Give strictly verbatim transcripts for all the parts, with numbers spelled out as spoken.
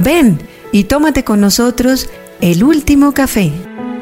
Ven y tómate con nosotros el último café.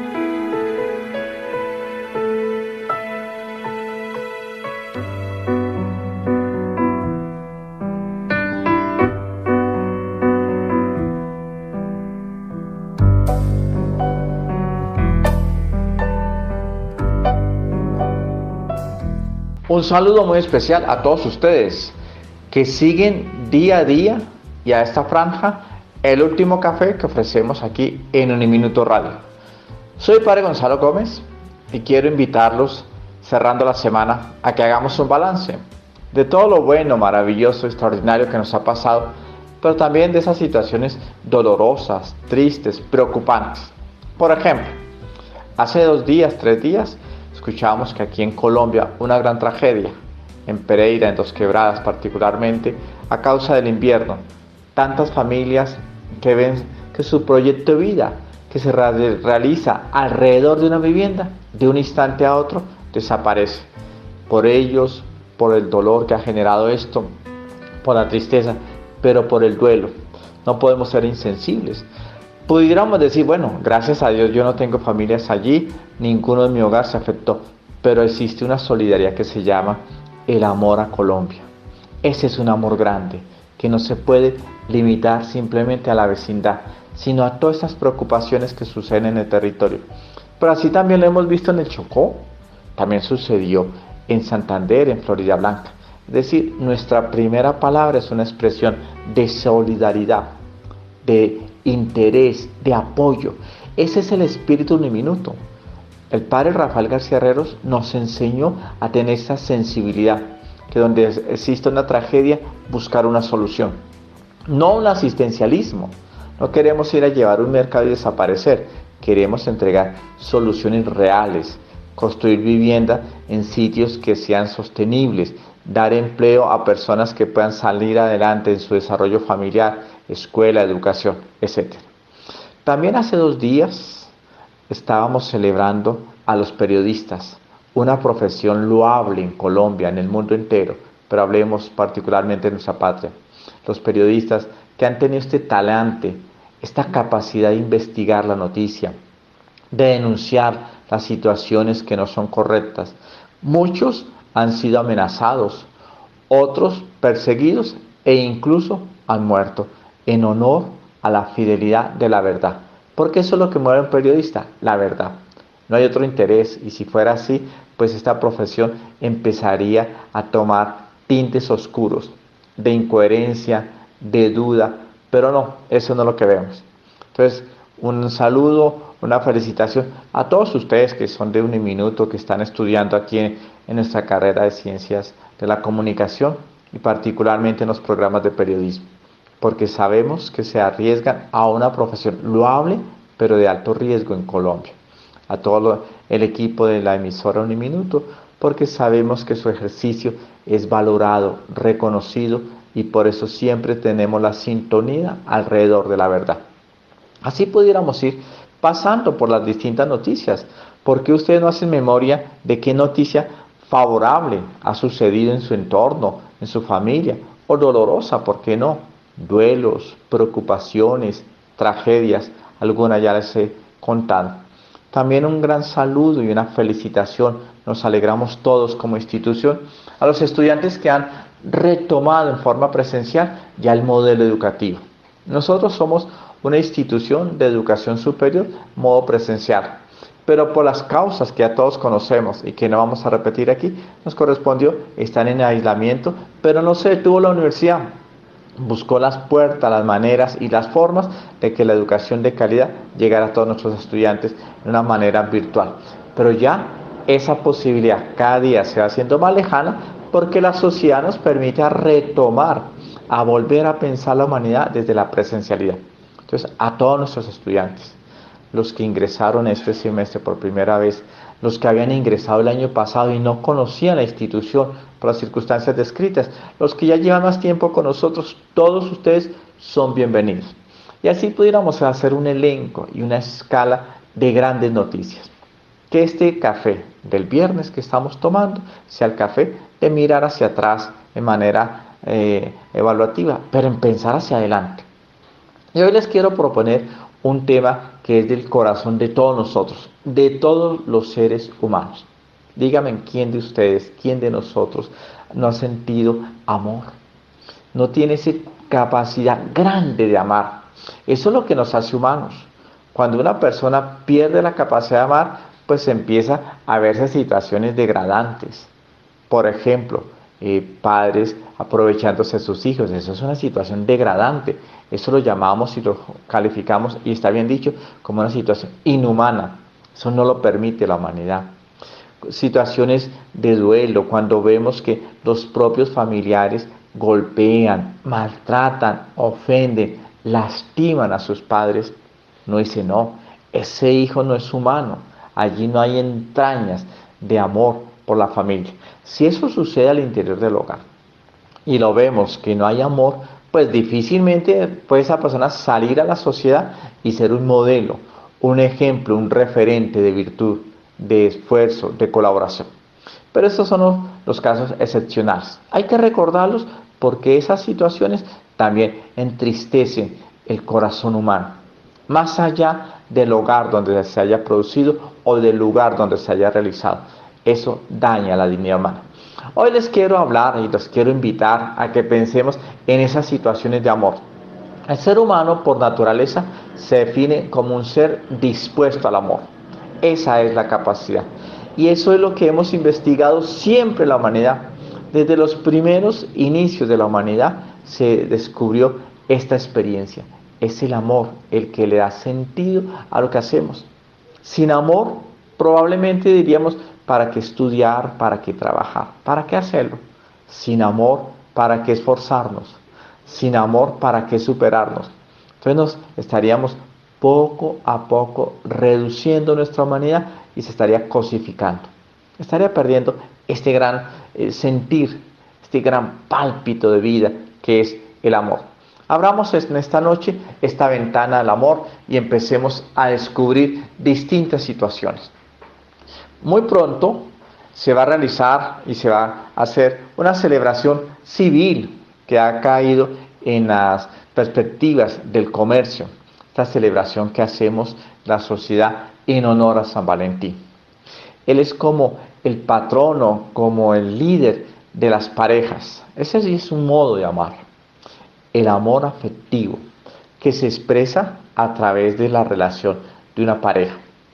Un saludo muy especial a todos ustedes que siguen día a día y a esta franja el último café que ofrecemos aquí en Uniminuto Radio. Soy Padre Gonzalo Gómez y quiero invitarlos, cerrando la semana, a que hagamos un balance de todo lo bueno, maravilloso, extraordinario que nos ha pasado, pero también de esas situaciones dolorosas, tristes, preocupantes. Por ejemplo, hace dos días, tres días, escuchábamos que aquí en Colombia una gran tragedia, en Pereira, en Dos Quebradas particularmente, a causa del invierno. Tantas familias que ven que su proyecto de vida, que se realiza alrededor de una vivienda, de un instante a otro, desaparece. Por ellos, por el dolor que ha generado esto, por la tristeza, pero por el duelo. No podemos ser insensibles. Pudiéramos decir, bueno, gracias a Dios yo no tengo familias allí, ninguno de mi hogar se afectó, pero existe una solidaridad que se llama el amor a Colombia. Ese es un amor grande, que no se puede limitar simplemente a la vecindad, sino a todas estas preocupaciones que suceden en el territorio. Pero así también lo hemos visto en el Chocó, también sucedió en Santander, en Florida Blanca. Es decir, nuestra primera palabra es una expresión de solidaridad, de interés, de apoyo. Ese es el espíritu uniminuto. El padre Rafael García Herreros nos enseñó a tener esa sensibilidad, que donde existe una tragedia, buscar una solución. No un asistencialismo. No queremos ir a llevar un mercado y desaparecer. Queremos entregar soluciones reales, construir vivienda en sitios que sean sostenibles, dar empleo a personas que puedan salir adelante en su desarrollo familiar, escuela, educación, etcétera. También hace dos días estábamos celebrando a los periodistas, una profesión loable en Colombia, en el mundo entero, pero hablemos particularmente de nuestra patria. Los periodistas que han tenido este talante, esta capacidad de investigar la noticia, de denunciar las situaciones que no son correctas. Muchos han sido amenazados, otros perseguidos e incluso han muerto en honor a la fidelidad de la verdad. Porque eso es lo que mueve a un periodista, la verdad. No hay otro interés, y si fuera así, pues esta profesión empezaría a tomar tintes oscuros, de incoherencia, de duda, pero no, eso no es lo que vemos. Entonces, un saludo, una felicitación a todos ustedes que son de Uniminuto, que están estudiando aquí en, en nuestra carrera de Ciencias de la Comunicación y particularmente en los programas de periodismo, porque sabemos que se arriesgan a una profesión loable, pero de alto riesgo en Colombia. A todo lo, el equipo de la emisora Uniminuto, porque sabemos que su ejercicio es valorado, reconocido, y por eso siempre tenemos la sintonía alrededor de la verdad. Así pudiéramos ir pasando por las distintas noticias. ¿Por qué ustedes no hacen memoria de qué noticia favorable ha sucedido en su entorno, en su familia? O dolorosa, ¿por qué no? Duelos, preocupaciones, tragedias, algunas ya les he contado. También un gran saludo y una felicitación, nos alegramos todos como institución, a los estudiantes que han retomado en forma presencial ya el modelo educativo. Nosotros somos una institución de educación superior, modo presencial, pero por las causas que ya todos conocemos y que no vamos a repetir aquí, nos correspondió estar en aislamiento, pero no se detuvo la universidad. Buscó las puertas, las maneras y las formas de que la educación de calidad llegara a todos nuestros estudiantes de una manera virtual. Pero ya esa posibilidad cada día se va haciendo más lejana porque la sociedad nos permite retomar, a volver a pensar la humanidad desde la presencialidad. Entonces, a todos nuestros estudiantes, los que ingresaron este semestre por primera vez, los que habían ingresado el año pasado y no conocían la institución por las circunstancias descritas, los que ya llevan más tiempo con nosotros, todos ustedes son bienvenidos. Y así pudiéramos hacer un elenco y una escala de grandes noticias. Que este café del viernes que estamos tomando sea el café de mirar hacia atrás de manera eh, evaluativa, pero en pensar hacia adelante. Y hoy les quiero proponer un tema que es del corazón de todos nosotros, de todos los seres humanos. Díganme quién de ustedes, quién de nosotros no ha sentido amor, no tiene esa capacidad grande de amar. Eso es lo que nos hace humanos. Cuando una persona pierde la capacidad de amar, pues empieza a verse situaciones degradantes. Por ejemplo, eh, padres aprovechándose de sus hijos. Eso es una situación degradante. Eso lo llamamos y lo calificamos, y está bien dicho, como una situación inhumana. Eso no lo permite la humanidad. Situaciones de duelo, cuando vemos que los propios familiares golpean, maltratan, ofenden, lastiman a sus padres, no dice, no, ese hijo no es humano, allí no hay entrañas de amor por la familia. Si eso sucede al interior del hogar y lo vemos que no hay amor, pues difícilmente puede esa persona salir a la sociedad y ser un modelo, un ejemplo, un referente de virtud, de esfuerzo, de colaboración. Pero estos son los, los casos excepcionales. Hay que recordarlos porque esas situaciones también entristecen el corazón humano, más allá del hogar donde se haya producido o del lugar donde se haya realizado. Eso daña la dignidad humana. Hoy les quiero hablar y les quiero invitar a que pensemos en esas situaciones de amor. El ser humano por naturaleza se define como un ser dispuesto al amor. Esa es la capacidad. Y eso es lo que hemos investigado siempre en la humanidad. Desde los primeros inicios de la humanidad se descubrió esta experiencia. Es el amor el que le da sentido a lo que hacemos. Sin amor, probablemente diríamos, ¿para qué estudiar? ¿Para qué trabajar? ¿Para qué hacerlo? Sin amor, ¿para qué esforzarnos? Sin amor, ¿para qué superarnos? Entonces nos estaríamos poco a poco reduciendo nuestra humanidad y se estaría cosificando. Estaría perdiendo este gran eh, sentir, este gran pálpito de vida que es el amor. Abramos en esta noche esta ventana del amor y empecemos a descubrir distintas situaciones. Muy pronto se va a realizar y se va a hacer una celebración civil que ha caído en las perspectivas del comercio. Esta celebración que hacemos la sociedad en honor a San Valentín. Él es como el patrono, como el líder de las parejas. Ese sí es un modo de amar. El amor afectivo que se expresa a través de la relación de una pareja.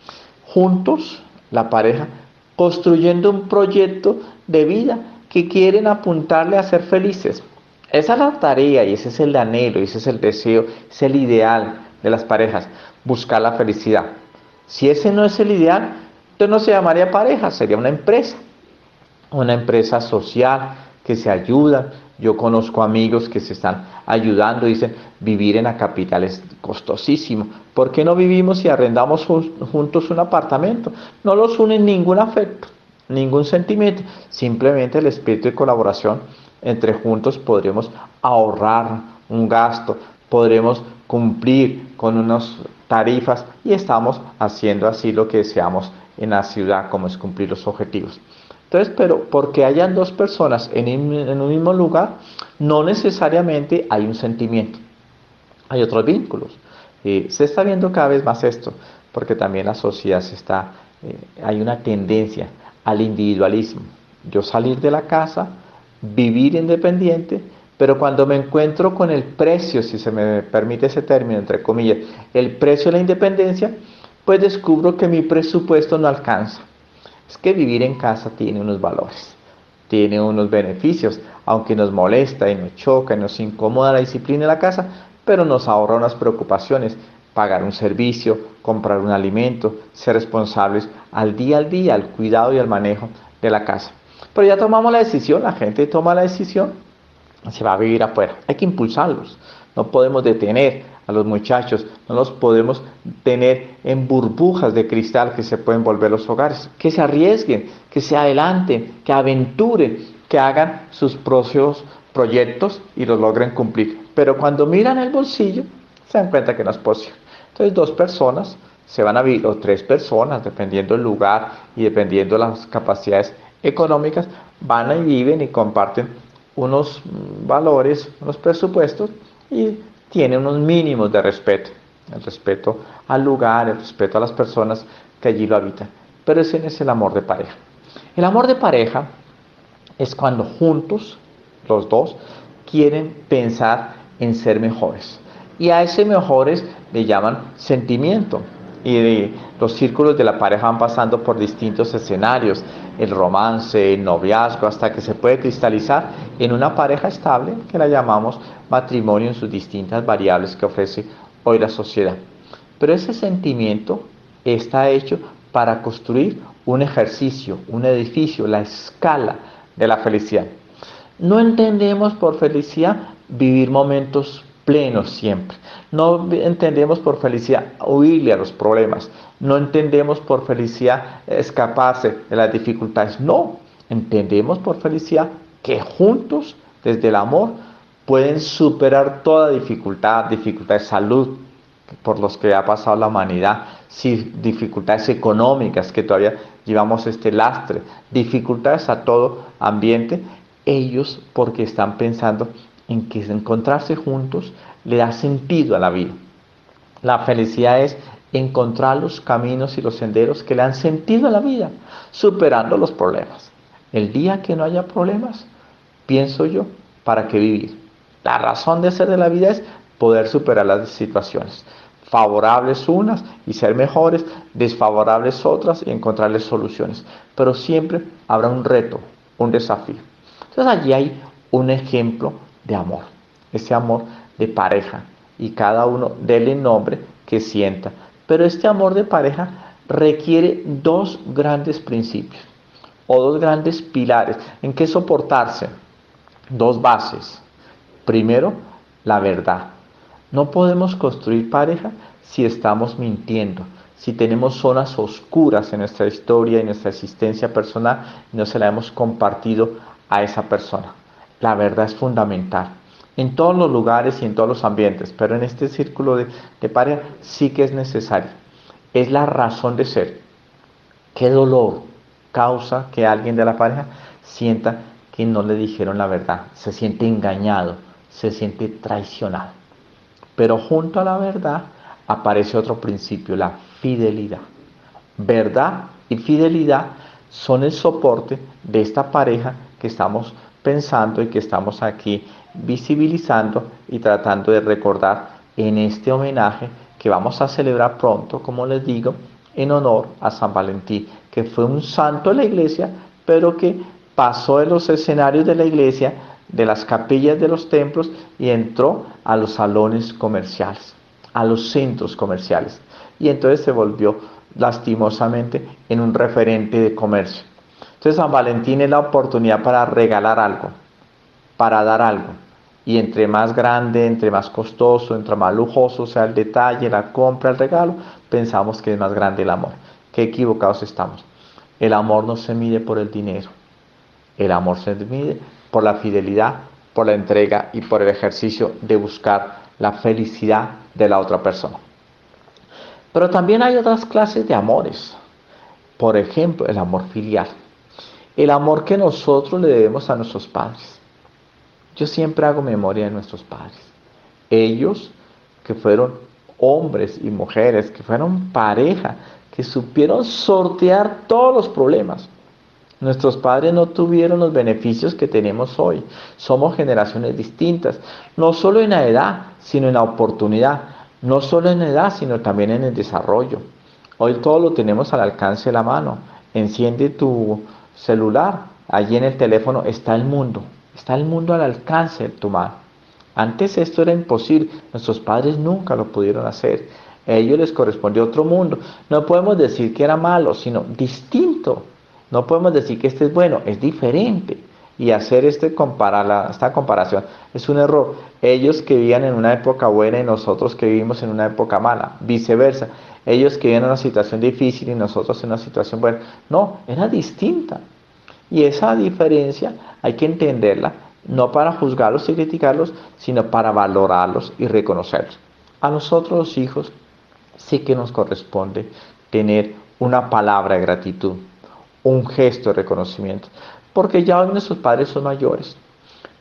Juntos, la pareja, construyendo un proyecto de vida que quieren apuntarle a ser felices. Esa es la tarea y ese es el anhelo, y ese es el deseo, es el ideal de las parejas, buscar la felicidad. Si ese no es el ideal, entonces no se llamaría pareja, sería una empresa, una empresa social que se ayuda. Yo conozco amigos que se están ayudando, dicen, vivir en la capital es costosísimo. ¿Por qué no vivimos y arrendamos juntos un apartamento? No los une ningún afecto, ningún sentimiento, simplemente el espíritu de colaboración. Entre juntos podremos ahorrar un gasto, podremos cumplir con unas tarifas y estamos haciendo así lo que deseamos en la ciudad, como es cumplir los objetivos. Entonces, pero porque hayan dos personas en, en un mismo lugar, no necesariamente hay un sentimiento, hay otros vínculos. Eh, se está viendo cada vez más esto, porque también la sociedad se está, eh, hay una tendencia al individualismo. Yo salir de la casa, vivir independiente, pero cuando me encuentro con el precio, si se me permite ese término, entre comillas, el precio de la independencia, pues descubro que mi presupuesto no alcanza. Es que vivir en casa tiene unos valores, tiene unos beneficios, aunque nos molesta y nos choca y nos incomoda la disciplina de la casa, pero nos ahorra unas preocupaciones, pagar un servicio, comprar un alimento, ser responsables al día al día, al cuidado y al manejo de la casa. Pero ya tomamos la decisión, la gente toma la decisión, se va a vivir afuera. Hay que impulsarlos, no podemos detener a los muchachos, no los podemos tener en burbujas de cristal que se pueden volver los hogares. Que se arriesguen, que se adelanten, que aventuren, que hagan sus propios proyectos y los logren cumplir. Pero cuando miran el bolsillo, se dan cuenta que no es posible. Entonces dos personas se van a vivir, o tres personas, dependiendo del lugar y dependiendo de las capacidades económicas, van y viven y comparten unos valores, unos presupuestos, y tiene unos mínimos de respeto, el respeto al lugar, el respeto a las personas que allí lo habitan. Pero ese no es el amor de pareja. El amor de pareja es cuando juntos, los dos, quieren pensar en ser mejores. Y a ese mejores le llaman sentimiento. Y de, los círculos de la pareja van pasando por distintos escenarios, el romance, el noviazgo, hasta que se puede cristalizar en una pareja estable que la llamamos matrimonio en sus distintas variables que ofrece hoy la sociedad. Pero ese sentimiento está hecho para construir un ejercicio, un edificio, la escala de la felicidad. No entendemos por felicidad vivir momentos plenos siempre. No entendemos por felicidad huirle a los problemas. No entendemos por felicidad escaparse de las dificultades. No, entendemos por felicidad que juntos, desde el amor, pueden superar toda dificultad, dificultad de salud por los que ha pasado la humanidad, dificultades económicas que todavía llevamos este lastre, dificultades a todo ambiente. Ellos porque están pensando en que encontrarse juntos le da sentido a la vida. La felicidad es encontrar los caminos y los senderos que le dan sentido a la vida, superando los problemas. El día que no haya problemas, pienso yo, ¿para qué vivir? La razón de ser de la vida es poder superar las situaciones, favorables unas y ser mejores, desfavorables otras y encontrarles soluciones. Pero siempre habrá un reto, un desafío. Entonces allí hay un ejemplo de amor, ese amor de pareja, y cada uno dele nombre que sienta. Pero este amor de pareja requiere dos grandes principios, o dos grandes pilares, en que soportarse, dos bases. Primero, la verdad. No podemos construir pareja si estamos mintiendo, si tenemos zonas oscuras en nuestra historia y nuestra existencia personal y no se la hemos compartido a esa persona. La verdad es fundamental en todos los lugares y en todos los ambientes, pero en este círculo de, de pareja sí que es necesario. Es la razón de ser. ¿Qué dolor causa que alguien de la pareja sienta que no le dijeron la verdad? Se siente engañado, se siente traicionado. Pero junto a la verdad aparece otro principio, la fidelidad. Verdad y fidelidad son el soporte de esta pareja que estamos pensando y que estamos aquí visibilizando y tratando de recordar en este homenaje que vamos a celebrar pronto, como les digo, en honor a San Valentín, que fue un santo de la iglesia, pero que pasó de los escenarios de la iglesia, de las capillas de los templos, y entró a los salones comerciales, a los centros comerciales, y entonces se volvió lastimosamente en un referente de comercio. Entonces San Valentín es la oportunidad para regalar algo, para dar algo, y entre más grande, entre más costoso, entre más lujoso sea el detalle, la compra, el regalo, pensamos que es más grande el amor. Qué equivocados estamos. El amor no se mide por el dinero, el amor se mide por la fidelidad, por la entrega y por el ejercicio de buscar la felicidad de la otra persona. Pero también hay otras clases de amores. Por ejemplo, el amor filial. El amor que nosotros le debemos a nuestros padres. Yo siempre hago memoria de nuestros padres. Ellos que fueron hombres y mujeres, que fueron pareja, que supieron sortear todos los problemas. Nuestros padres no tuvieron los beneficios que tenemos hoy. Somos generaciones distintas, no solo en la edad, sino en la oportunidad. No solo en la edad, sino también en el desarrollo. Hoy todo lo tenemos al alcance de la mano. Enciende tu celular, allí en el teléfono está el mundo. Está el mundo al alcance de tu mano. Antes esto era imposible. Nuestros padres nunca lo pudieron hacer. A ellos les correspondió otro mundo. No podemos decir que era malo, sino distinto. No podemos decir que este es bueno, es diferente. Y hacer este comparar, esta comparación es un error. Ellos que vivían en una época buena y nosotros que vivimos en una época mala. Viceversa. Ellos que vivían en una situación difícil y nosotros en una situación buena. No, era distinta. Y esa diferencia hay que entenderla, no para juzgarlos y criticarlos, sino para valorarlos y reconocerlos. A nosotros los hijos sí que nos corresponde tener una palabra de gratitud, un gesto de reconocimiento, porque ya hoy nuestros padres son mayores,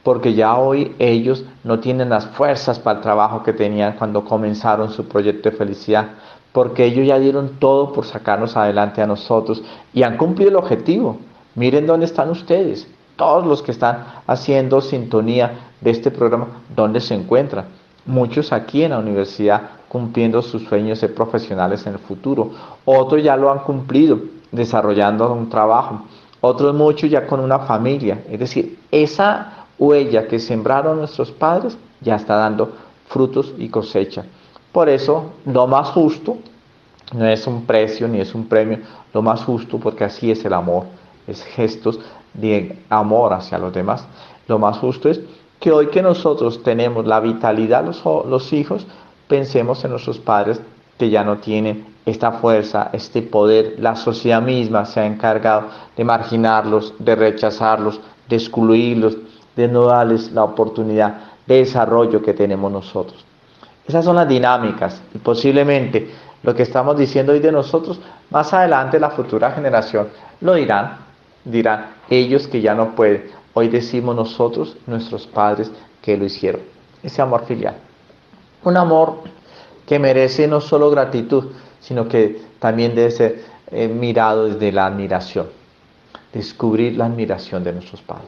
porque ya hoy ellos no tienen las fuerzas para el trabajo que tenían cuando comenzaron su proyecto de felicidad, porque ellos ya dieron todo por sacarnos adelante a nosotros y han cumplido el objetivo. Miren dónde están ustedes, todos los que están haciendo sintonía de este programa, dónde se encuentran. Muchos aquí en la universidad cumpliendo sus sueños de profesionales en el futuro, otros ya lo han cumplido desarrollando un trabajo, otros muchos ya con una familia. Es decir, esa huella que sembraron nuestros padres ya está dando frutos y cosecha. Por eso, lo más justo no es un precio ni es un premio, lo más justo, porque así es el amor, es gestos de amor hacia los demás. Lo más justo es que hoy que nosotros tenemos la vitalidad, los, los hijos, pensemos en nuestros padres que ya no tienen esta fuerza, este poder. La sociedad misma se ha encargado de marginarlos, de rechazarlos, de excluirlos, de no darles la oportunidad de desarrollo que tenemos nosotros. Esas son las dinámicas y posiblemente lo que estamos diciendo hoy de nosotros, más adelante la futura generación lo dirán, dirán ellos que ya no pueden. Hoy decimos nosotros, nuestros padres, que lo hicieron. Ese amor filial. Un amor que merece no solo gratitud, sino que también debe ser eh, mirado desde la admiración. Descubrir la admiración de nuestros padres.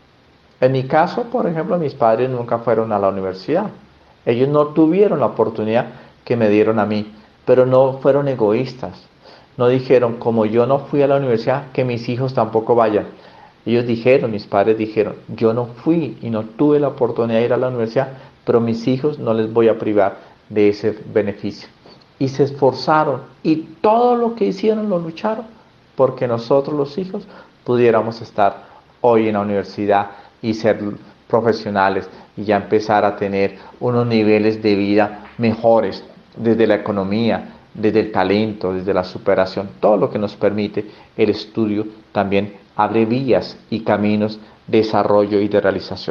En mi caso, por ejemplo, mis padres nunca fueron a la universidad. Ellos no tuvieron la oportunidad que me dieron a mí, pero no fueron egoístas. No dijeron, como yo no fui a la universidad, que mis hijos tampoco vayan. Ellos dijeron, mis padres dijeron, yo no fui y no tuve la oportunidad de ir a la universidad, pero mis hijos no les voy a privar de ese beneficio. Y se esforzaron y todo lo que hicieron lo lucharon porque nosotros los hijos pudiéramos estar hoy en la universidad y ser profesionales y ya empezar a tener unos niveles de vida mejores desde la economía, desde el talento, desde la superación. Todo lo que nos permite el estudio también abre vías y caminos de desarrollo y de realización.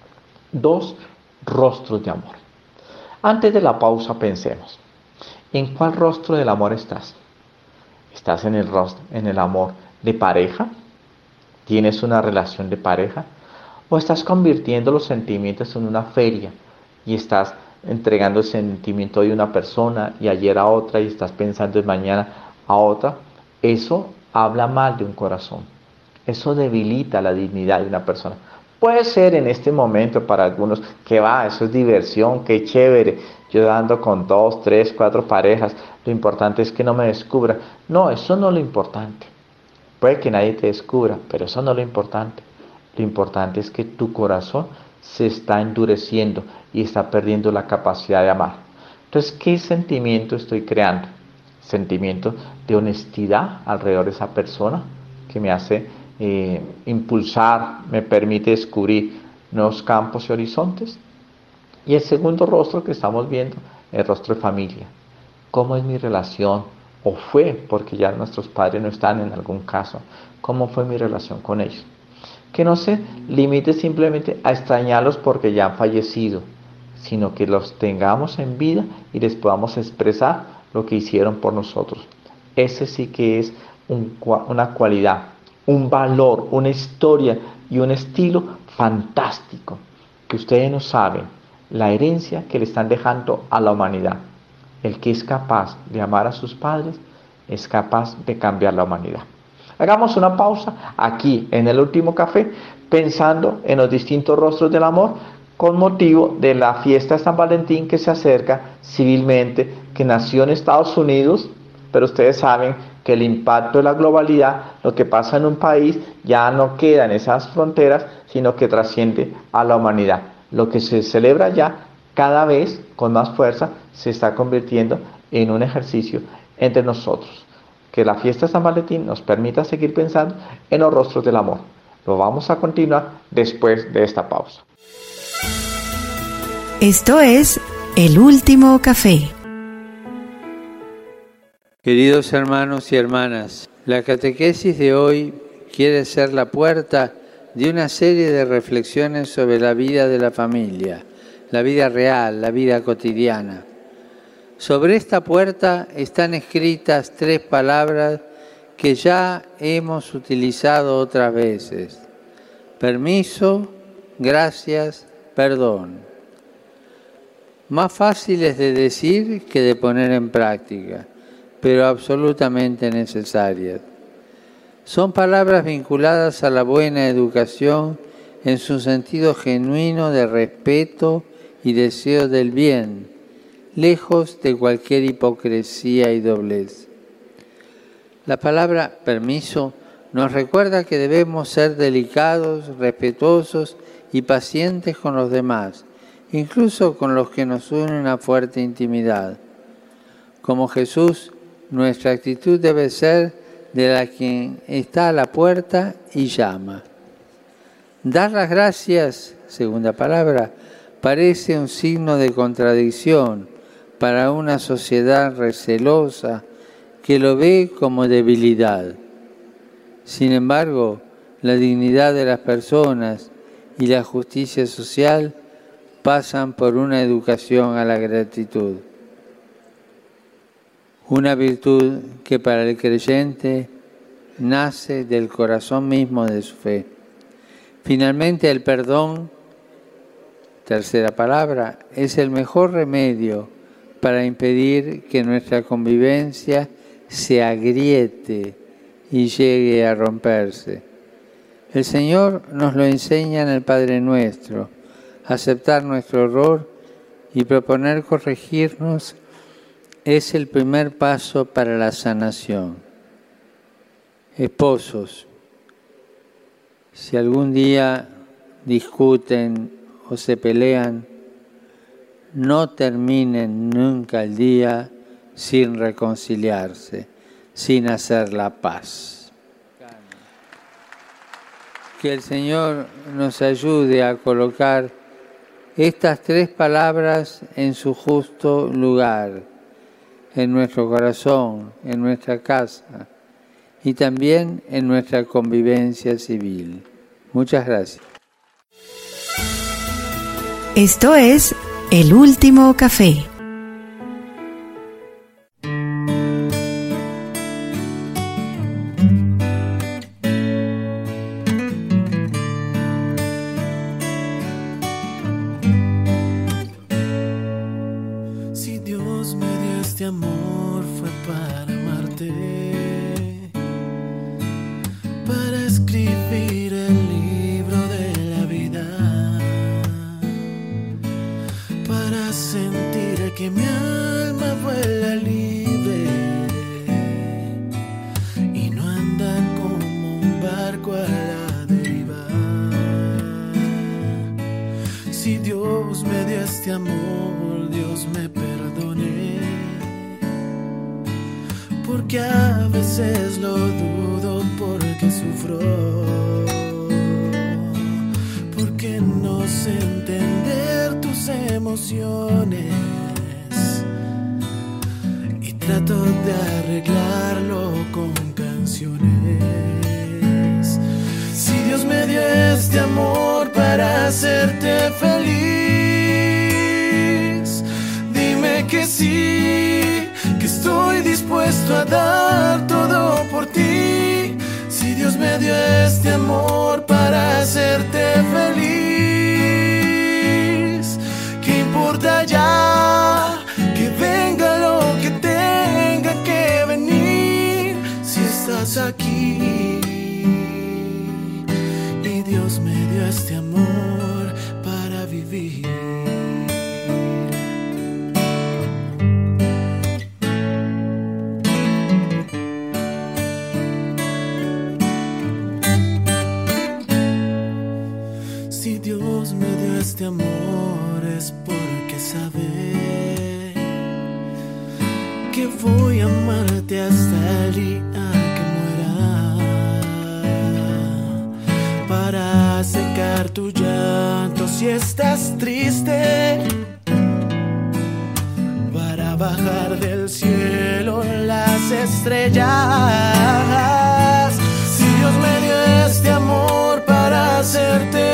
Dos, rostros de amor. Antes de la pausa pensemos, ¿en cuál rostro del amor estás? ¿Estás en el rostro, en el amor de pareja? ¿Tienes una relación de pareja? ¿O estás convirtiendo los sentimientos en una feria y estás entregando el sentimiento de una persona y ayer a otra y estás pensando en mañana a otra? Eso habla mal de un corazón. Eso debilita la dignidad de una persona. Puede ser en este momento para algunos que va, eso es diversión, qué chévere, yo ando con dos, tres, cuatro parejas, lo importante es que no me descubra. No, eso no es lo importante. Puede que nadie te descubra, pero eso no es lo importante. Lo importante es que tu corazón se está endureciendo y está perdiendo la capacidad de amar. Entonces, ¿qué sentimiento estoy creando? Sentimiento de honestidad alrededor de esa persona que me hace eh, impulsar, me permite descubrir nuevos campos y horizontes. Y el segundo rostro que estamos viendo, el rostro de familia. ¿Cómo es mi relación? O fue, porque ya nuestros padres no están en algún caso. ¿Cómo fue mi relación con ellos? Que no se limite simplemente a extrañarlos porque ya han fallecido, sino que los tengamos en vida y les podamos expresar lo que hicieron por nosotros. Ese sí que es un, una cualidad, un valor, una historia y un estilo fantástico que ustedes no saben, la herencia que le están dejando a la humanidad. El que es capaz de amar a sus padres es capaz de cambiar la humanidad. Hagamos una pausa aquí en el último café pensando en los distintos rostros del amor con motivo de la fiesta de San Valentín que se acerca civilmente, que nació en Estados Unidos, pero ustedes saben que el impacto de la globalidad, lo que pasa en un país ya no queda en esas fronteras, sino que trasciende a la humanidad. Lo que se celebra ya cada vez con más fuerza se está convirtiendo en un ejercicio entre nosotros. Que la fiesta de San Valentín nos permita seguir pensando en los rostros del amor. Lo vamos a continuar después de esta pausa. Esto es El Último Café. Queridos hermanos y hermanas, la catequesis de hoy quiere ser la puerta de una serie de reflexiones sobre la vida de la familia, la vida real, la vida cotidiana. Sobre esta puerta están escritas tres palabras que ya hemos utilizado otras veces: permiso, gracias, perdón. Más fáciles de decir que de poner en práctica, pero absolutamente necesarias. Son palabras vinculadas a la buena educación en su sentido genuino de respeto y deseo del bien, lejos de cualquier hipocresía y doblez. La palabra permiso nos recuerda que debemos ser delicados, respetuosos y pacientes con los demás, incluso con los que nos unen una fuerte intimidad. Como Jesús, nuestra actitud debe ser de la quien está a la puerta y llama. Dar las gracias, segunda palabra, parece un signo de contradicción para una sociedad recelosa que lo ve como debilidad. Sin embargo, la dignidad de las personas y la justicia social pasan por una educación a la gratitud. Una virtud que para el creyente nace del corazón mismo de su fe. Finalmente, el perdón, tercera palabra, es el mejor remedio para impedir que nuestra convivencia se agriete y llegue a romperse. El Señor nos lo enseña en el Padre Nuestro, aceptar nuestro error y proponer corregirnos es el primer paso para la sanación. Esposos, si algún día discuten o se pelean, no terminen nunca el día sin reconciliarse, sin hacer la paz. Que el Señor nos ayude a colocar estas tres palabras en su justo lugar, en nuestro corazón, en nuestra casa y también en nuestra convivencia civil. Muchas gracias. Esto es El Último Café. Si Dios me dio este amor fue para amarte, para escribir el libro de la vida, para sentir que mi alma vuela libre y no anda como un barco a la deriva. Si Dios me dio este amor, Dios me perdone, porque a veces lo dudo, porque sufro, porque no sé entender tus emociones y trato de arreglarlo con canciones. Si Dios me dio este amor para hacerte feliz, dime que sí, que estoy dispuesto a dar todo por ti. Si Dios me dio este amor para hacerte feliz, ¿qué importa ya que venga lo que tenga que venir? Si estás aquí y Dios me dio este amor para vivir. Si Dios me dio este amor es porque sabe que voy a amarte hasta el día que muera, para secar tu llanto si estás triste, para bajar del cielo las estrellas. Si Dios me dio este amor para hacerte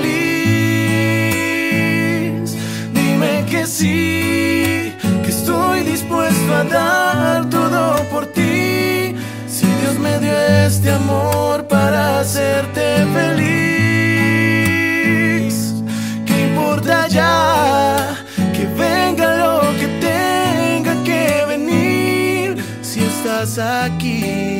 feliz, dime que sí, que estoy dispuesto a dar todo por ti. Si Dios me dio este amor para hacerte feliz, estás aquí.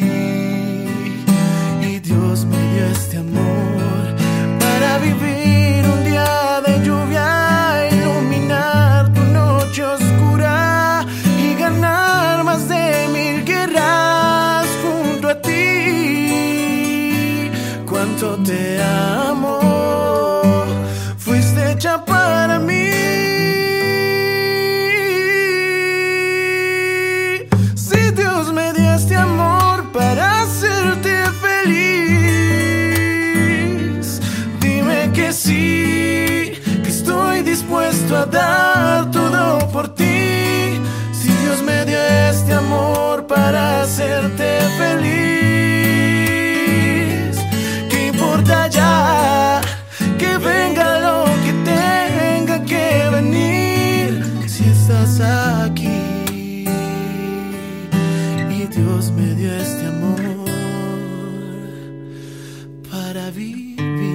Y Dios me dio este amor para vivir un día de lluvia, iluminar tu noche oscura y ganar más de mil guerras junto a ti. Cuánto te amo, fuiste hecha para mí. Si Dios me dio este amor para hacerte feliz, dime que sí, que estoy dispuesto a dar todo por ti. Si Dios me dio este amor para hacerte feliz, ¿qué importa ya? Que venga lo que tenga que venir. Si estás aquí y Dios me dio este amor para vivir.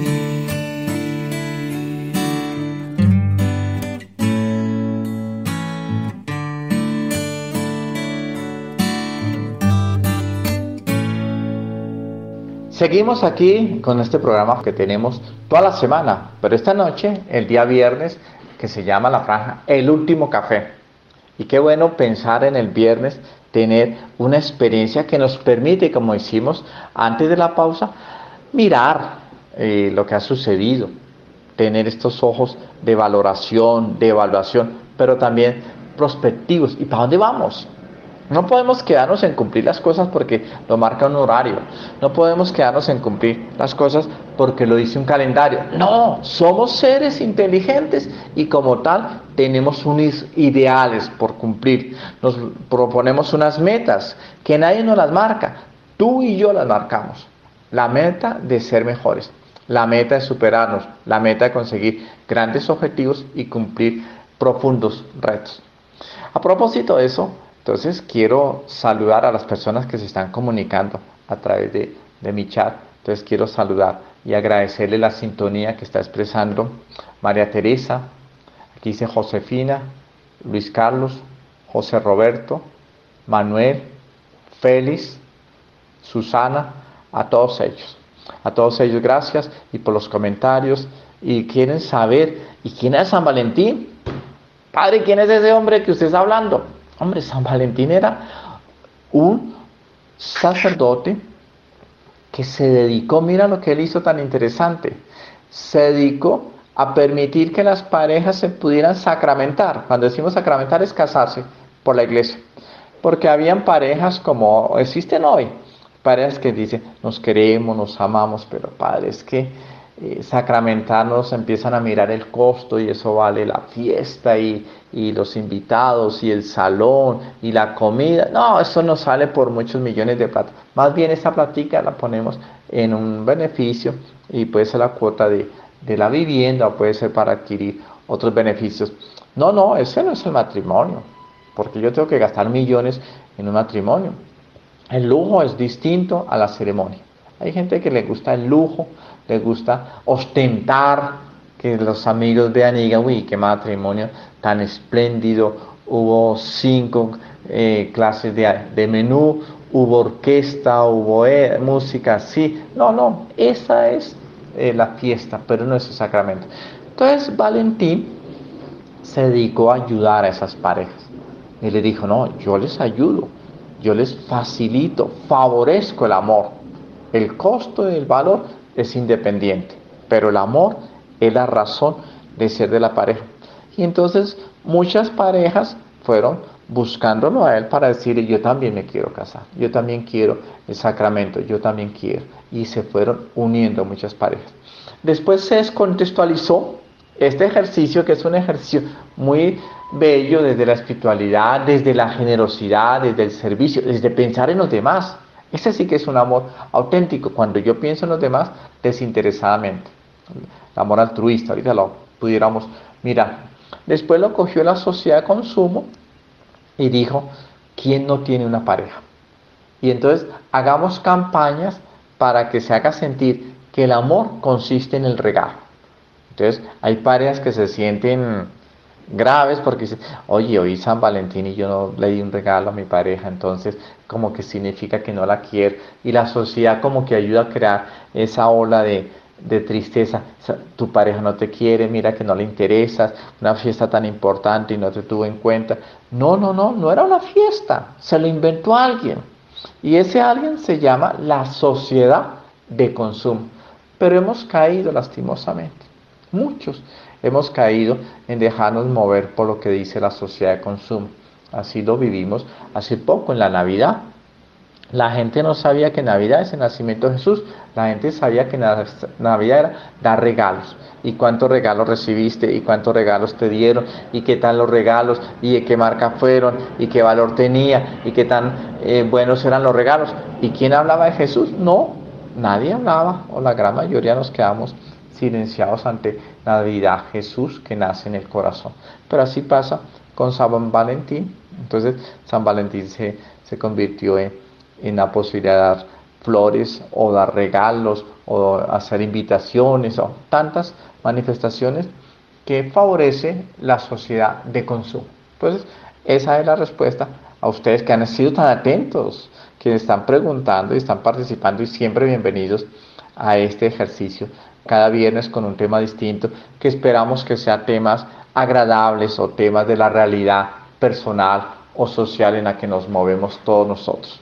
Seguimos aquí con este programa que tenemos toda la semana, pero esta noche, el día viernes, que se llama la franja El Último Café. Y qué bueno pensar en el viernes, tener una experiencia que nos permite, como hicimos antes de la pausa, mirar eh, lo que ha sucedido, tener estos ojos de valoración, de evaluación, pero también prospectivos. ¿Y para dónde vamos? No podemos quedarnos en cumplir las cosas porque lo marca un horario. No podemos quedarnos en cumplir las cosas porque lo dice un calendario. No, somos seres inteligentes y como tal tenemos unos ideales por cumplir. Nos proponemos unas metas que nadie nos las marca. Tú y yo las marcamos. La meta de ser mejores, la meta de superarnos, la meta de conseguir grandes objetivos y cumplir profundos retos. A propósito de eso, entonces quiero saludar a las personas que se están comunicando a través de, de mi chat. Entonces quiero saludar y agradecerle la sintonía que está expresando María Teresa, aquí dice Josefina, Luis Carlos, José Roberto, Manuel, Félix, Susana, a todos ellos. A todos ellos gracias y por los comentarios. Y quieren saber, ¿y quién es San Valentín? Padre, ¿quién es ese hombre que usted está hablando? Hombre, San Valentín era un sacerdote que se dedicó, mira lo que él hizo tan interesante, se dedicó a permitir que las parejas se pudieran sacramentar. Cuando decimos sacramentar es casarse por la iglesia, porque habían parejas como existen hoy, parejas que dicen, nos queremos, nos amamos, pero padre, es que Eh, sacramentarnos empiezan a mirar el costo y eso vale la fiesta y, y los invitados y el salón y la comida. No, eso nos sale por muchos millones de plata. Más bien esta plática la ponemos en un beneficio y puede ser la cuota de, de la vivienda o puede ser para adquirir otros beneficios. No, no, ese no es el matrimonio, porque yo tengo que gastar millones en un matrimonio. El lujo es distinto a la ceremonia. Hay gente que le gusta el lujo, le gusta ostentar, que los amigos vean y digan, uy, qué matrimonio tan espléndido, hubo cinco eh, clases de, de menú, hubo orquesta, hubo eh, música, sí. No, no, esa es eh, la fiesta, pero no es el sacramento. Entonces Valentín se dedicó a ayudar a esas parejas. Y le dijo, no, yo les ayudo, yo les facilito, favorezco el amor. El costo del valor es independiente, pero el amor es la razón de ser de la pareja. Y entonces muchas parejas fueron buscándolo a él para decirle, yo también me quiero casar, yo también quiero el sacramento, yo también quiero. Y se fueron uniendo muchas parejas. Después se descontextualizó este ejercicio, que es un ejercicio muy bello desde la espiritualidad, desde la generosidad, desde el servicio, desde pensar en los demás. Ese sí que es un amor auténtico, cuando yo pienso en los demás desinteresadamente. El amor altruista, ahorita lo pudiéramos mirar. Después lo cogió la sociedad de consumo y dijo, ¿quién no tiene una pareja? Y entonces hagamos campañas para que se haga sentir que el amor consiste en el regalo. Entonces hay parejas que se sienten graves porque dicen, oye, hoy San Valentín y yo no le di un regalo a mi pareja, entonces como que significa que no la quiero. Y la sociedad como que ayuda a crear esa ola de, de tristeza. O sea, tu pareja no te quiere, mira que no le interesas, una fiesta tan importante y no te tuvo en cuenta. No, no, no, no era una fiesta, se lo inventó alguien. Y ese alguien se llama la sociedad de consumo. Pero hemos caído lastimosamente, muchos hemos caído en dejarnos mover por lo que dice la sociedad de consumo. Así lo vivimos hace poco en la Navidad. La gente no sabía que Navidad es el nacimiento de Jesús. La gente sabía que Navidad era dar regalos. ¿Y cuántos regalos recibiste? ¿Y cuántos regalos te dieron? ¿Y qué tal los regalos? ¿Y de qué marca fueron? ¿Y qué valor tenía? ¿Y qué tan eh, buenos eran los regalos? ¿Y quién hablaba de Jesús? No, nadie hablaba, o la gran mayoría nos quedamos silenciados ante la Navidad, Jesús que nace en el corazón. Pero así pasa con San Valentín. Entonces San Valentín se, se convirtió en, en la posibilidad de dar flores o dar regalos o hacer invitaciones o tantas manifestaciones que favorece la sociedad de consumo. Entonces esa es la respuesta a ustedes que han sido tan atentos, que están preguntando y están participando, y siempre bienvenidos a este ejercicio cada viernes con un tema distinto, que esperamos que sean temas agradables o temas de la realidad personal o social en la que nos movemos todos nosotros.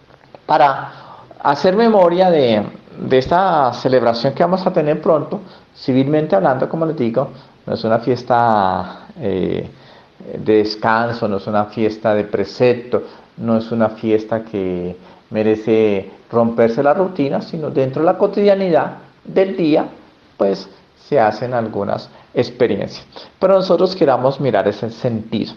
Para hacer memoria de, de esta celebración que vamos a tener pronto, civilmente hablando, como les digo, no es una fiesta eh, de descanso, no es una fiesta de precepto, no es una fiesta que merece romperse la rutina, sino dentro de la cotidianidad del día, pues se hacen algunas experiencias. Pero nosotros queramos mirar ese sentido.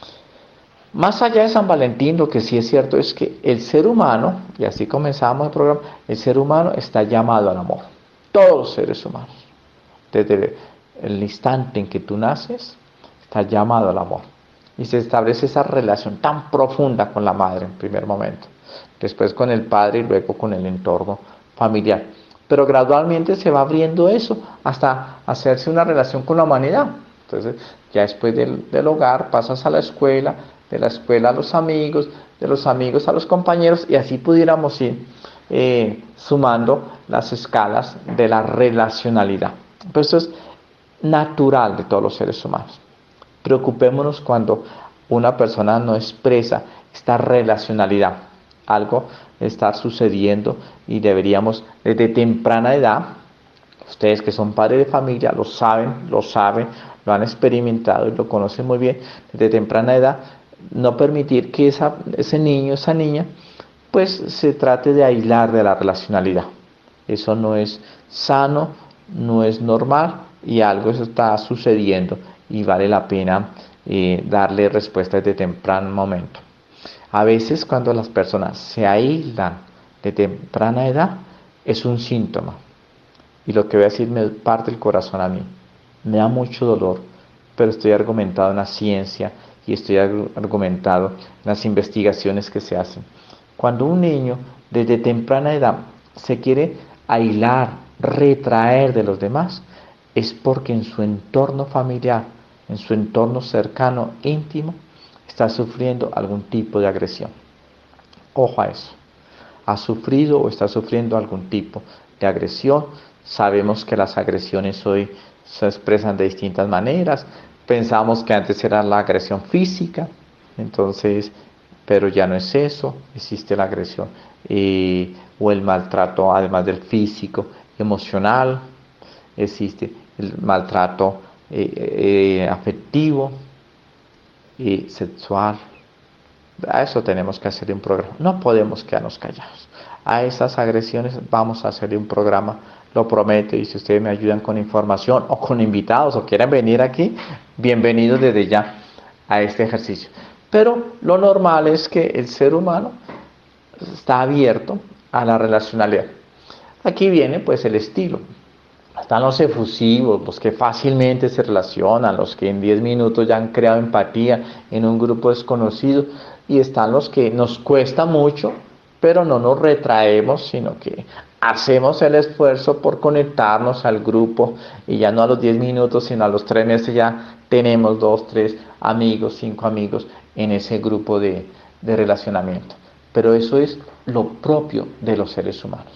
Más allá de San Valentín, lo que sí es cierto es que el ser humano, y así comenzamos el programa, el ser humano está llamado al amor. Todos los seres humanos, desde el instante en que tú naces, está llamado al amor. Y se establece esa relación tan profunda con la madre en primer momento, después con el padre y luego con el entorno familiar. Pero gradualmente se va abriendo eso hasta hacerse una relación con la humanidad. Entonces, ya después del, del hogar pasas a la escuela, de la escuela a los amigos, de los amigos a los compañeros, y así pudiéramos ir eh, sumando las escalas de la relacionalidad. Pero esto es natural de todos los seres humanos. Preocupémonos cuando una persona no expresa esta relacionalidad. Algo está sucediendo y deberíamos desde temprana edad, ustedes que son padres de familia lo saben, lo saben, lo han experimentado y lo conocen muy bien, desde temprana edad no permitir que esa, ese niño, esa niña, pues se trate de aislar de la relacionalidad. Eso no es sano, no es normal, y algo eso está sucediendo y vale la pena eh, darle respuesta desde temprano momento. A veces cuando las personas se aíslan de temprana edad es un síntoma, y lo que voy a decir me parte el corazón a mí, me da mucho dolor, pero estoy argumentado en la ciencia y estoy argumentado en las investigaciones que se hacen. Cuando un niño desde temprana edad se quiere aislar, retraer de los demás, es porque en su entorno familiar, en su entorno cercano, íntimo, está sufriendo algún tipo de agresión. Ojo a eso. Ha sufrido o está sufriendo algún tipo de agresión. Sabemos que las agresiones hoy se expresan de distintas maneras. Pensamos que antes era la agresión física, entonces, pero ya no es eso. Existe la agresión eh, o el maltrato, además del físico, emocional. Existe el maltrato eh, eh, afectivo y sexual. A eso tenemos que hacerle un programa. No podemos quedarnos callados. A esas agresiones vamos a hacerle un programa, lo prometo, y si ustedes me ayudan con información o con invitados o quieren venir aquí, bienvenidos desde ya a este ejercicio. Pero lo normal es que el ser humano está abierto a la relacionalidad. Aquí viene pues el estilo. Están los efusivos, los que fácilmente se relacionan, los que en diez minutos ya han creado empatía en un grupo desconocido, y están los que nos cuesta mucho, pero no nos retraemos, sino que hacemos el esfuerzo por conectarnos al grupo y ya no a los diez minutos, sino a los tres meses ya tenemos dos, tres amigos, cinco amigos en ese grupo de, de relacionamiento. Pero eso es lo propio de los seres humanos.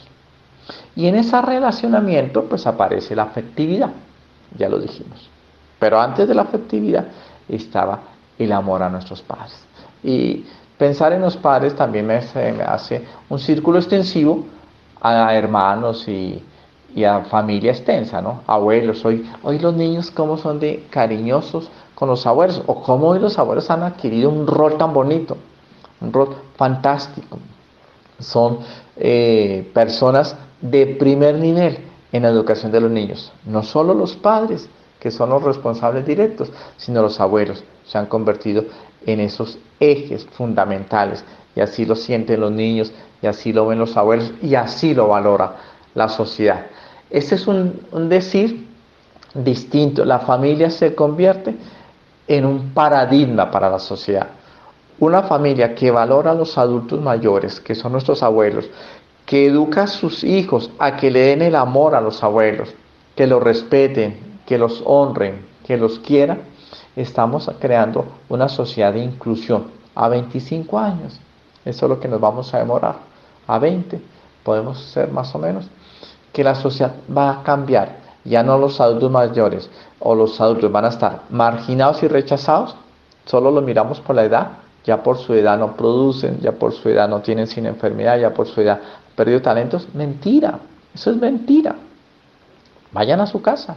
Y en ese relacionamiento pues aparece la afectividad, ya lo dijimos. Pero antes de la afectividad estaba el amor a nuestros padres. Y pensar en los padres también me hace, me hace un círculo extensivo a hermanos y, y a familia extensa, ¿no? Abuelos, hoy, hoy los niños cómo son de cariñosos con los abuelos, o cómo hoy los abuelos han adquirido un rol tan bonito, un rol fantástico. Son eh, personas de primer nivel en la educación de los niños. No solo los padres, que son los responsables directos, sino los abuelos se han convertido en esos ejes fundamentales, y así lo sienten los niños, y así lo ven los abuelos, y así lo valora la sociedad. Ese es un, un decir distinto. La familia se convierte en un paradigma para la sociedad. Una familia que valora a los adultos mayores, que son nuestros abuelos, que educa a sus hijos a que le den el amor a los abuelos, que los respeten, que los honren, que los quieran, estamos creando una sociedad de inclusión a veinticinco años. Eso es lo que nos vamos a demorar. A veinte podemos ser más o menos. Que la sociedad va a cambiar. Ya no los adultos mayores o los adultos van a estar marginados y rechazados. Solo los miramos por la edad. Ya por su edad no producen, ya por su edad no tienen sin enfermedad, ya por su edad han perdido talentos. Mentira. Eso es mentira. Vayan a su casa.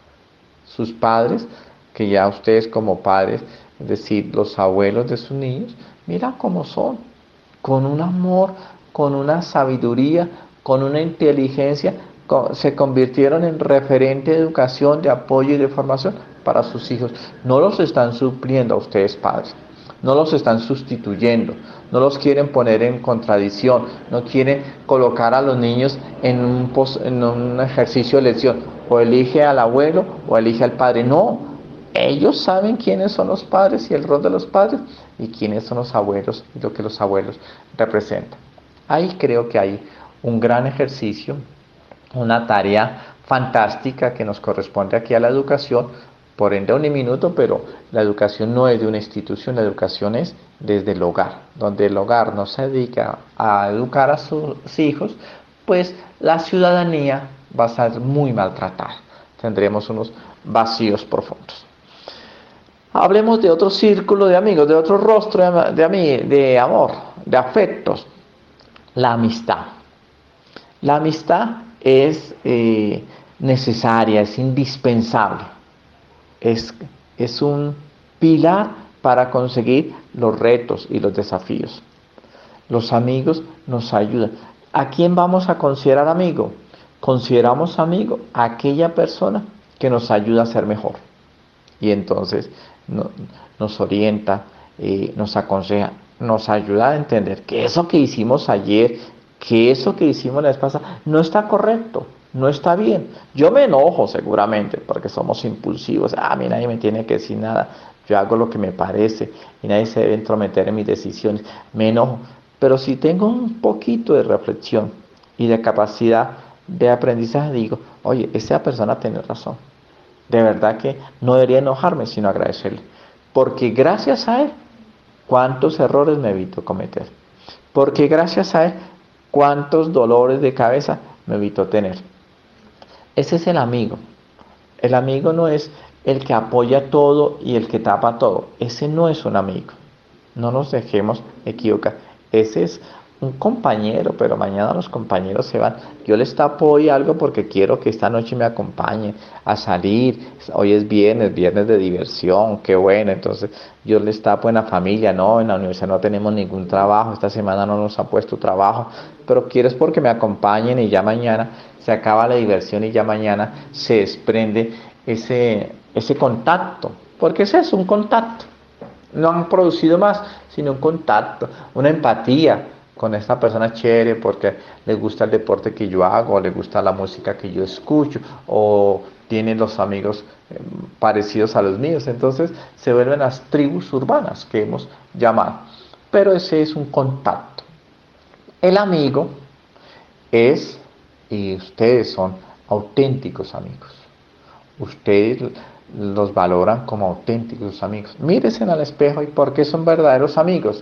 Sus padres, que ya ustedes como padres, es decir, los abuelos de sus niños, mira cómo son, con un amor, con una sabiduría, con una inteligencia, se convirtieron en referente de educación, de apoyo y de formación para sus hijos. No los están supliendo a ustedes padres, no los están sustituyendo, no los quieren poner en contradicción, no quieren colocar a los niños en un, pos, en un ejercicio de elección, o elige al abuelo o elige al padre. No, ellos saben quiénes son los padres y el rol de los padres y quiénes son los abuelos y lo que los abuelos representan. Ahí creo que hay un gran ejercicio, una tarea fantástica que nos corresponde aquí a la educación, por ende un minuto, pero la educación no es de una institución, la educación es desde el hogar, donde el hogar no se dedica a educar a sus hijos, pues la ciudadanía va a ser muy maltratada, tendremos unos vacíos profundos. Hablemos de otro círculo de amigos, de otro rostro de, de, de amor, de afectos, la amistad. La amistad es eh, necesaria, es indispensable, es, es un pilar para conseguir los retos y los desafíos. Los amigos nos ayudan. ¿A quién vamos a considerar amigo? Consideramos amigo a aquella persona que nos ayuda a ser mejor. Y entonces no, nos orienta, eh, nos aconseja, nos ayuda a entender que eso que hicimos ayer, que eso que hicimos la vez pasada, no está correcto, no está bien. Yo me enojo seguramente porque somos impulsivos. Ah, a mí nadie me tiene que decir nada. Yo hago lo que me parece y nadie se debe entrometer en mis decisiones. Me enojo. Pero si tengo un poquito de reflexión y de capacidad de aprendizaje, digo, oye, esa persona tiene razón. De verdad que no debería enojarme, sino agradecerle. Porque gracias a él, cuántos errores me evito cometer. Porque gracias a él, cuántos dolores de cabeza me evito tener. Ese es el amigo. El amigo no es el que apoya todo y el que tapa todo. Ese no es un amigo. No nos dejemos equivocar. Ese es un compañero, pero mañana los compañeros se van. Yo les tapo hoy algo porque quiero que esta noche me acompañen a salir. Hoy es viernes, viernes de diversión, qué bueno. Entonces yo les tapo en la familia, no, en la universidad no tenemos ningún trabajo, esta semana no nos ha puesto trabajo, pero quieres porque me acompañen y ya mañana se acaba la diversión y ya mañana se desprende ese, ese contacto, porque ese es un contacto. No han producido más, sino un contacto, una empatía con esta persona chévere porque le gusta el deporte que yo hago, o le gusta la música que yo escucho, o tienen los amigos eh, parecidos a los míos. Entonces se vuelven las tribus urbanas que hemos llamado. Pero ese es un contacto. El amigo es y ustedes son auténticos amigos. Ustedes los valoran como auténticos amigos. Mírense al espejo y ¿por qué son verdaderos amigos?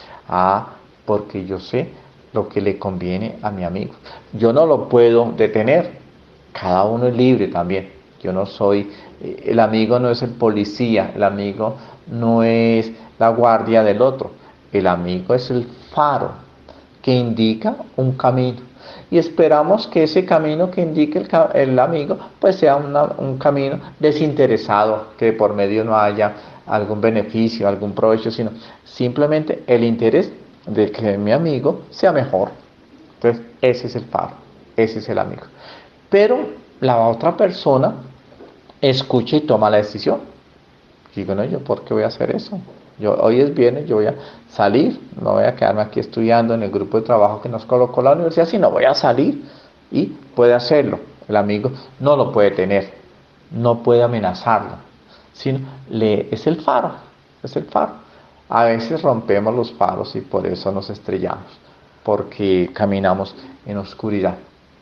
Ah, porque yo sé lo que le conviene a mi amigo. Yo no lo puedo detener. Cada uno es libre también. Yo no soy, el amigo no es el policía, el amigo no es la guardia del otro. El amigo es el faro que indica un camino. Y esperamos que ese camino que indique el, el amigo pues sea una, un camino desinteresado, que por medio no haya algún beneficio, algún provecho, sino simplemente el interés de que mi amigo sea mejor. Entonces ese es el faro, ese es el amigo. Pero la otra persona escucha y toma la decisión. Digo, no, yo ¿por qué voy a hacer eso? Yo, hoy es viernes, yo voy a salir, no voy a quedarme aquí estudiando en el grupo de trabajo que nos colocó la universidad, sino voy a salir y puede hacerlo. El amigo no lo puede tener, no puede amenazarlo, sino le, es el faro, es el faro. A veces rompemos los faros y por eso nos estrellamos, porque caminamos en oscuridad.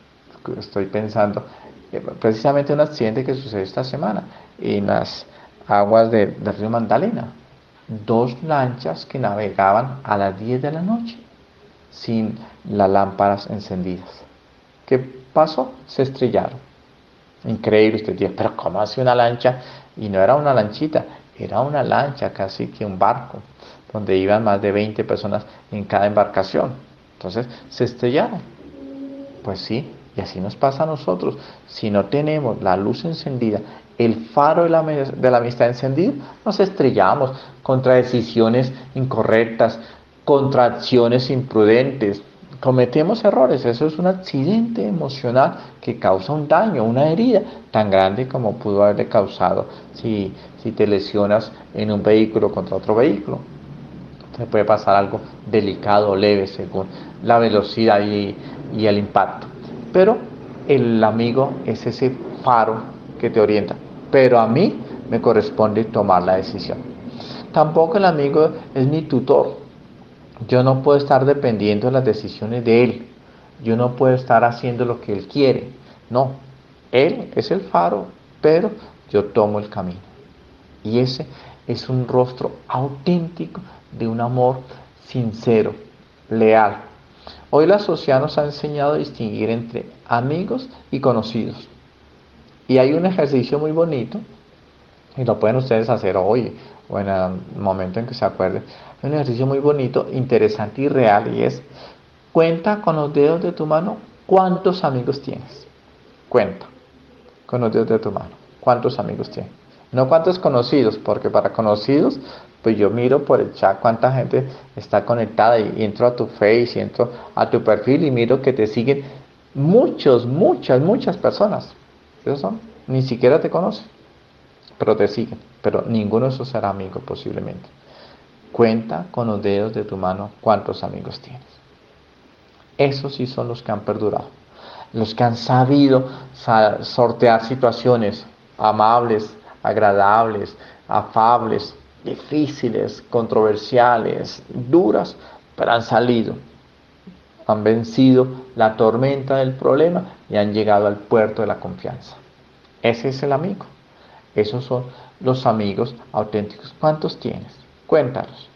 Estoy pensando eh, precisamente en un accidente que sucedió esta semana en las aguas de, del río Magdalena. Dos lanchas que navegaban a las diez de la noche sin las lámparas encendidas. ¿Qué pasó? Se estrellaron. Increíble, usted dice, pero ¿cómo hace una lancha? Y no era una lanchita, era una lancha, casi que un barco, donde iban más de veinte personas en cada embarcación. Entonces se estrellaron. Pues sí, y así nos pasa a nosotros. Si no tenemos la luz encendida, el faro de la, de la amistad encendido, nos estrellamos contra decisiones incorrectas, contra acciones imprudentes. Cometemos errores. Eso es un accidente emocional que causa un daño, una herida tan grande como pudo haberle causado si, si te lesionas en un vehículo contra otro vehículo. Te puede pasar algo delicado o leve según la velocidad y, y el impacto. Pero el amigo es ese faro que te orienta. Pero a mí me corresponde tomar la decisión. Tampoco el amigo es mi tutor. Yo no puedo estar dependiendo de las decisiones de él. Yo no puedo estar haciendo lo que él quiere. No, él es el faro, pero yo tomo el camino. Y ese es un rostro auténtico de un amor sincero, leal. Hoy la sociedad nos ha enseñado a distinguir entre amigos y conocidos. Y hay un ejercicio muy bonito, y lo pueden ustedes hacer hoy o en el momento en que se acuerden. Hay un ejercicio muy bonito, interesante y real, y es: cuenta con los dedos de tu mano cuántos amigos tienes. Cuenta con los dedos de tu mano cuántos amigos tienes. No cuántos conocidos, porque para conocidos, pues yo miro por el chat cuánta gente está conectada y, y entro a tu Face y entro a tu perfil y miro que te siguen muchos, muchas, muchas personas. Esos son, ni siquiera te conocen, pero te siguen. Pero ninguno de esos será amigo posiblemente. Cuenta con los dedos de tu mano cuántos amigos tienes. Esos sí son los que han perdurado. Los que han sabido sortear situaciones amables, agradables, afables, difíciles, controversiales, duras, pero han salido. Han vencido la tormenta del problema y han llegado al puerto de la confianza. Ese es el amigo. Esos son los amigos auténticos. ¿Cuántos tienes? Cuéntalos.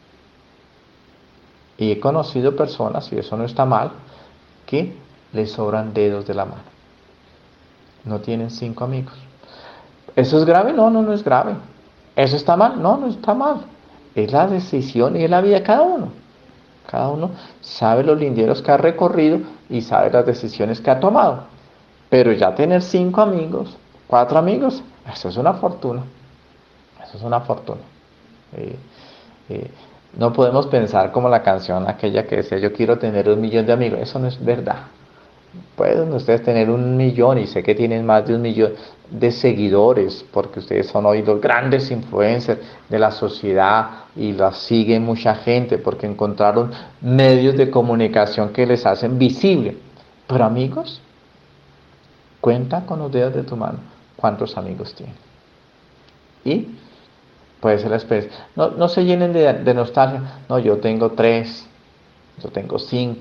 Y he conocido personas, y eso no está mal, que les sobran dedos de la mano. No tienen cinco amigos. ¿Eso es grave? No, no, no es grave. ¿Eso está mal? No, no está mal. Es la decisión y es la vida de cada uno. Cada uno sabe los linderos que ha recorrido y sabe las decisiones que ha tomado. Pero ya tener cinco amigos, cuatro amigos, eso es una fortuna. Eso es una fortuna. Eh, eh, no podemos pensar como la canción aquella que decía: yo quiero tener un millón de amigos. Eso no es verdad. Pueden ustedes tener un millón, y sé que tienen más de un millón de seguidores, porque ustedes son hoy los grandes influencers de la sociedad y las sigue mucha gente porque encontraron medios de comunicación que les hacen visible. Pero amigos, cuenta con los dedos de tu mano cuántos amigos tienen. Y puede ser la experiencia. No, no se llenen de, de nostalgia. No, yo tengo tres, yo tengo cinco.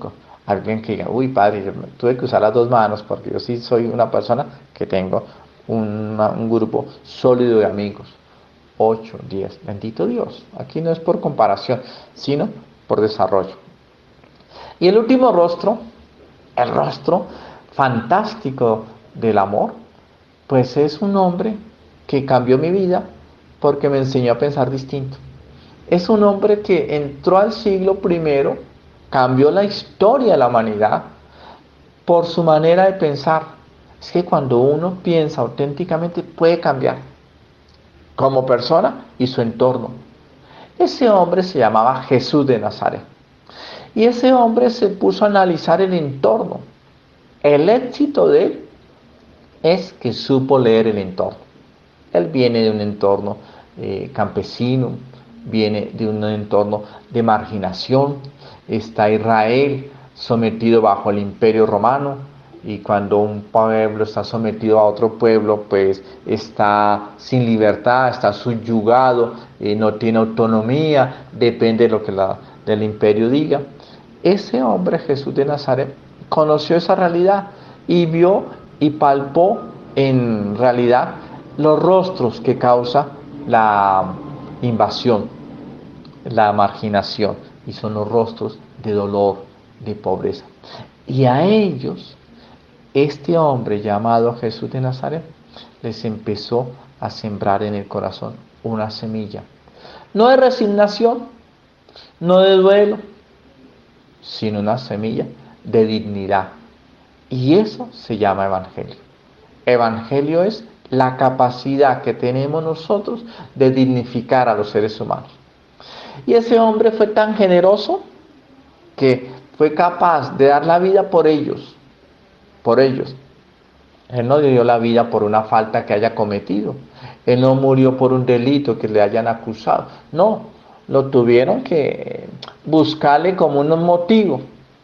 Alguien que diga, uy, padre, yo tuve que usar las dos manos porque yo sí soy una persona que tengo una, un grupo sólido de amigos. Ocho, diez. Bendito Dios. Aquí no es por comparación, sino por desarrollo. Y el último rostro, el rostro fantástico del amor, pues es un hombre que cambió mi vida porque me enseñó a pensar distinto. Es un hombre que entró al siglo primero, cambió la historia de la humanidad por su manera de pensar. Es que cuando uno piensa auténticamente puede cambiar como persona y su entorno. Ese hombre se llamaba Jesús de Nazaret. Y ese hombre se puso a analizar el entorno. El éxito de él es que supo leer el entorno. Él viene de un entorno eh, campesino, viene de un entorno de marginación. Está Israel sometido bajo el imperio romano, y cuando un pueblo está sometido a otro pueblo, pues está sin libertad, está subyugado, eh, no tiene autonomía, depende de lo que la, del imperio diga. Ese hombre, Jesús de Nazaret, conoció esa realidad y vio y palpó en realidad los rostros que causa la invasión, la marginación, y son los rostros de dolor, de pobreza. Y a ellos, este hombre llamado Jesús de Nazaret, les empezó a sembrar en el corazón una semilla, no de resignación, no de duelo, sino una semilla de dignidad. Y eso se llama evangelio. Evangelio es la capacidad que tenemos nosotros de dignificar a los seres humanos. Y ese hombre fue tan generoso que fue capaz de dar la vida por ellos, por ellos. Él no dio la vida por una falta que haya cometido. Él no murió por un delito que le hayan acusado. No, lo tuvieron que buscarle como un motivo.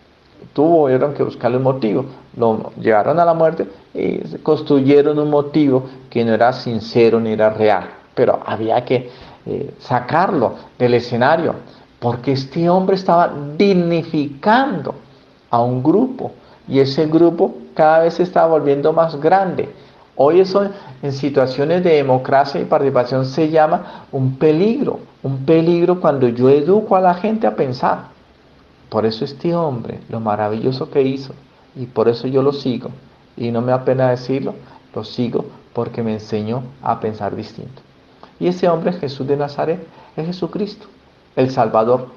Tuvieron que buscarle un motivo. Lo llevaron a la muerte y construyeron un motivo que no era sincero ni era real. Pero había que eh, sacarlo del escenario, porque este hombre estaba dignificando a un grupo, y ese grupo cada vez se estaba volviendo más grande. Hoy eso en situaciones de democracia y participación se llama un peligro, un peligro cuando yo educo a la gente a pensar. Por eso este hombre, lo maravilloso que hizo, y por eso yo lo sigo, y no me da pena decirlo, lo sigo porque me enseñó a pensar distinto. Y ese hombre, Jesús de Nazaret, es Jesucristo, el Salvador,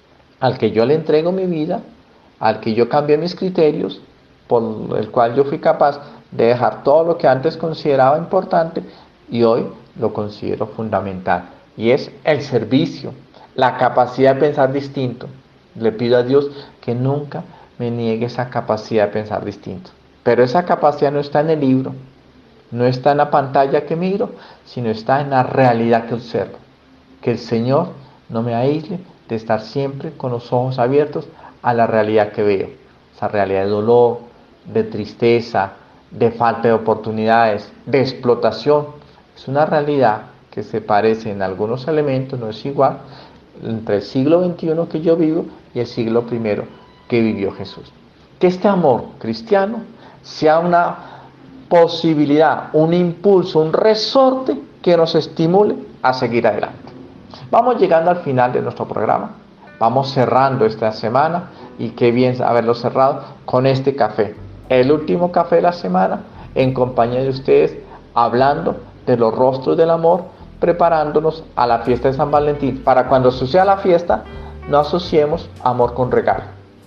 al que yo le entrego mi vida, al que yo cambié mis criterios, por el cual yo fui capaz de dejar todo lo que antes consideraba importante y hoy lo considero fundamental, y es el servicio, la capacidad de pensar distinto. Le pido a Dios que nunca me niegue esa capacidad de pensar distinto, pero esa capacidad no está en el libro, no está en la pantalla que miro, sino está en la realidad que observo. Que el Señor no me aísle de estar siempre con los ojos abiertos a la realidad que veo, esa realidad de dolor, de tristeza, de falta de oportunidades, de explotación. Es una realidad que se parece en algunos elementos, no es igual, entre el siglo veintiuno que yo vivo y el siglo primero que vivió Jesús. Que este amor cristiano sea una posibilidad, un impulso, un resorte que nos estimule a seguir adelante. Vamos llegando al final de nuestro programa, vamos cerrando esta semana, y qué bien haberlo cerrado con este café, el último café de la semana, en compañía de ustedes, hablando de los rostros del amor, preparándonos a la fiesta de San Valentín, para cuando suceda la fiesta, no asociemos amor con regalo.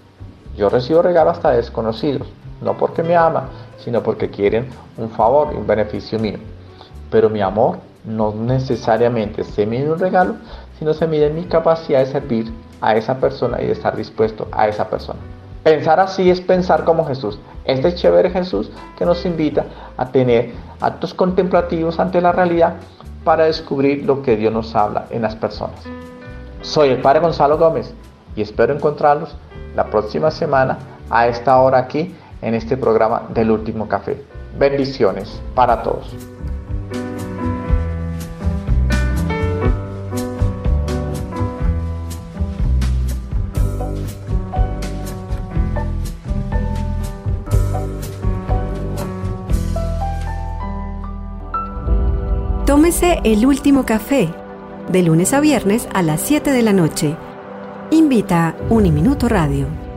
Yo recibo regalo hasta de desconocidos, no porque me aman, sino porque quieren un favor y un beneficio mío. Pero mi amor no necesariamente se mide en un regalo, sino se mide en mi capacidad de servir a esa persona y de estar dispuesto a esa persona. Pensar así es pensar como Jesús, este chévere Jesús que nos invita a tener actos contemplativos ante la realidad para descubrir lo que Dios nos habla en las personas. Soy el Padre Gonzalo Gómez y espero encontrarlos la próxima semana a esta hora aquí en este programa del Último Café. Bendiciones para todos. Tómese el último café, de lunes a viernes a las siete de la noche. Invita Uniminuto Radio.